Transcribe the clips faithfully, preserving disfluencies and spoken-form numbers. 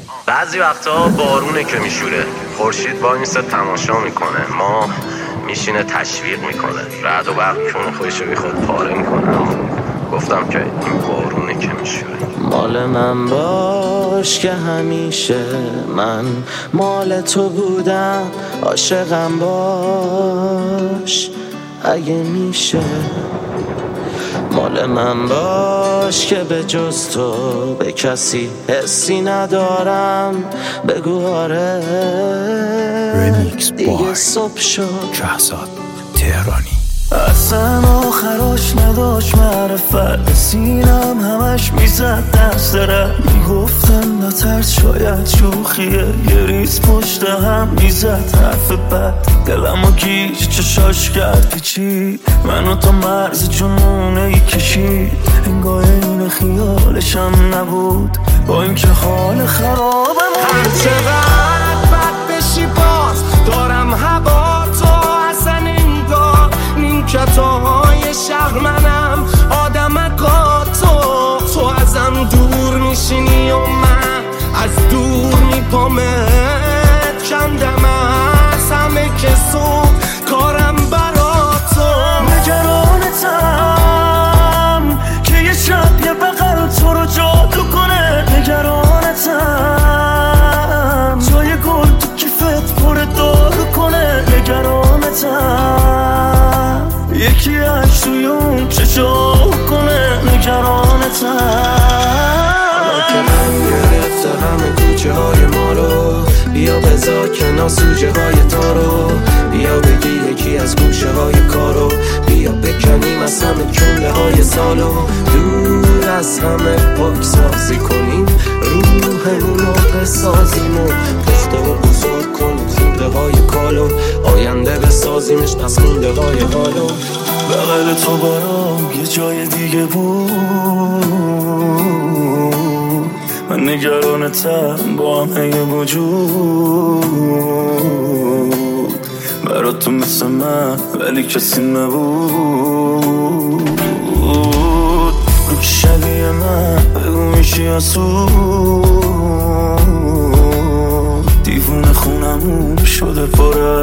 بعضی وقتا بارونه که میشوره، خورشید با این سه تماشا میکنه، ما میشینه تشویق میکنه، رعد و برق کون خودشو بی خود پاره میکنه. اما گفتم که این بارونه که میشوره. مال من باش که همیشه من مال تو بودم، عاشقم باش اگه میشه. مال من باش که به جز تو به کسی حسی ندارم، بگو آره دیگه صبح شد. شهزاد تهرانی. اصلا آخراش نداشت معرفت، سینم همش میزد دست رد، میگفتم نترس شاید شوخیه، یه ریز پشت هم میزد حرف بد، دلم و گیج چشاش کرد پیچید، منو تا مرز جنونه ای کشید، انگاه این خیالشم نبود با اینکه حال خرابم. هر چقدر بد بشی باز دارم هوا تو، اصلا انگار نیمکتاهای شهر منم آدمکا تو، تو ازم دور میشینی و من از دور میپامت، کندم از همه کسو کارم برا تو. نگرانتم که یه شب یه بغل تو رو جادو کنه، نگرانتم جای گل تو کیفت پر دارو کنه، نگرانتم یکی عشق توی اون چشا کنه، نگرانتم. حالا که من گرفته همه کوچه های ما رو، بیا بذار کنار سوژه های تارو، بیا بگی یکی از گوشه های کارو، بیا بکنیم از همه جمله های سالو، دور از همه پاک سازی کنیم روحمون رو بسازیم و پخته و بزرگ کنیم خورده های کالو، آینده بسازیمش پس مونده های حالو. بغل تو برام یه جای دیگه بود، من نگرانتم با همه وجود، برا تو مثل من ولی کسی نبود، رو که شبیه من بگو میشی اسود، دیوونه خونمون شده پر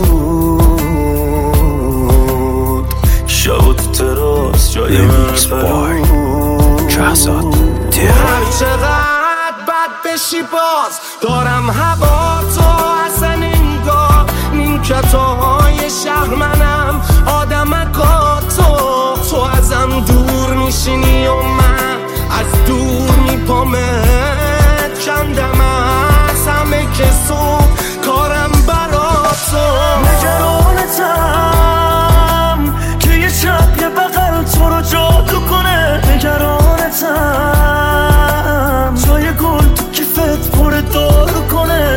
عدود، شب و تو تراس جای من فرود. شهزاد تهرانی. هر چقدر بد بشی باز دارم هوا تو، اصلا انگار نیمکتاهای شهر منم آدمکا تو، تو ازم دور میشینی و من از دور میپامت، کندم از همه کسو کارم برا تو. نگرانتم که یه شب یه بغل تو رو جادو کنه، نگرانتم جای گل تو کیفت پر دارو کنه،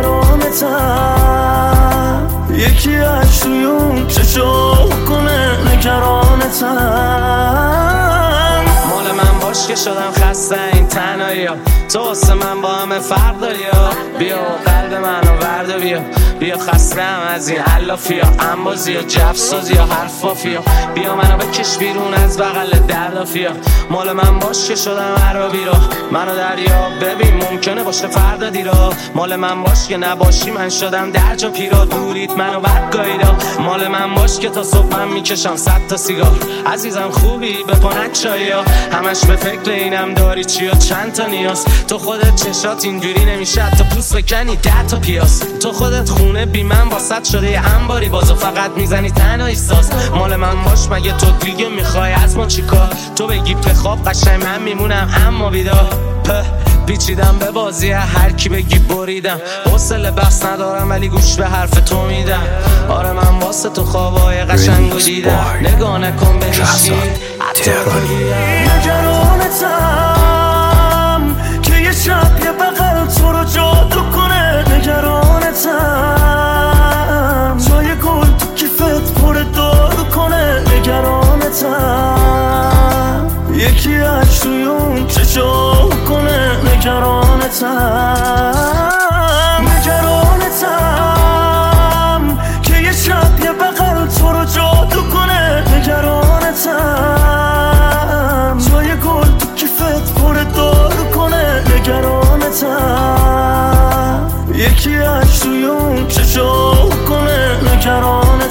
نگرانتم یکی عشق توی اون چشا کنه، نگرانتم. مال من باش که شدم خسته این تنهایی ها، تو واسه من با همه فرق داری ها، بیا قلب منو برده بیا، بیا خسته هم از این علافی ها، انبازی ها جفسازی ها حرفافی ها، بیا منو بکش بیرون از بغل دردافی ها. مال من باش که شدم عربی را، منو دریا ببین ممکنه باشه فردا دیرا، مال من باش که نباشی من شدم درج و پیرا، دورید منو بدگاهیدا، مال من باش که تا صبحم میکشم صد تا سیگار، عزیزم خوبی به پانک چایی ها، همش به فکر اینم داری چیا چند تا نیاز، تو خودت چشات اینجوری نمیشه تا پوست بکنی ده تا پیاز، تو خودت خونه بی من واسط شده یه انباری بازو فقط میزنی تنهایی ساز. مال من باش مگه تو دیگه میخوای از ما چیکار، تو بگی بخواب قشنگ من میمونم اما بیدار، پیچیدم به بازی هر کی بگی بریدم، حوصله بحث ندارم ولی گوش به حرف تو میدم، آره من واسه تو خوابای قشنگو دیدم، نگاه نکن به هیچی تهرانی. نگرانتم که یه شب یه بغل تو رو جادو کنه، نگرانتم جای گل تو کیفت پر دارو کنه، نگرانتم یکی عشق توی اون چشا کنه، نگرانتم. نگرانتم که یه شب یه بغل تو رو جادو کنه، نگرانتم جای گل تو کیفت پر دارو کنه، نگرانتم.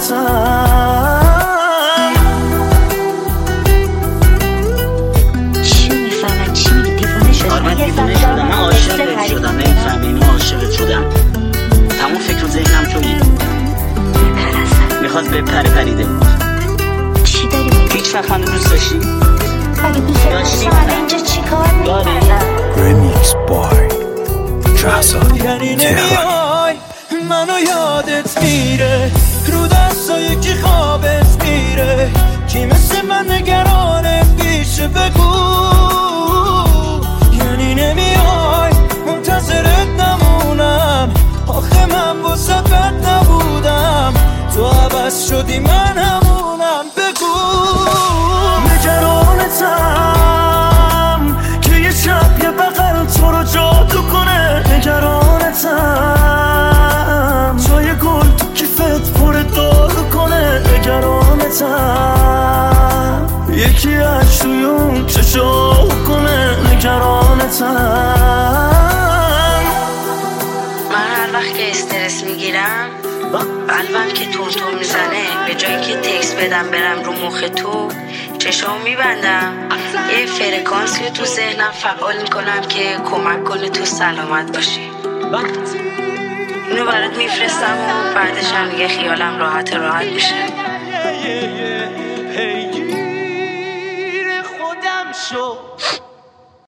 چی میفهمن؟ چی میگی؟ دیوونه شدم؟ آره من دیوونه شدم، من عاشقت شدم، نمیفهمی؟ من عاشقت شدم، تمام فکر و ذهنم تویی. میخواست بپره پریده بود. چی داری میگی؟ هیچ وقت منو دوست داشتی؟ اگه دوست داشتی من اینجا چی کار میکردم؟ Remix Boy شهزاد یعنی تهرانی. نمیای منو یادت میره، رو دستای کی خوابت میره، کی مثل من نگرانه پیشه بگو. یعنی نمیای منتظرت نمونم، آخه من واسه بد نبودم، تو عوض شدی من همونم. بگو نگرانتم که یه شب یه بغل تو رو جادو کنه، نگرانتم جای گل تو کیفت پر دارو کنه، نگرانتم یکی از توی اون چشا کنه، نگرانتم. من هر وقت که استرس میگیرم قلبم که تون تون میزنه، به جایی که تکس بدم برم رو مخ تو چشام میبندم، یه فرکانسی تو ذهنم فعال میکنم که کمک کنه تو سلامت باشی. اینو برات میفرستم و بعدش هم دیگه خیالم راحت راحت میشه. پیگیر خودم شو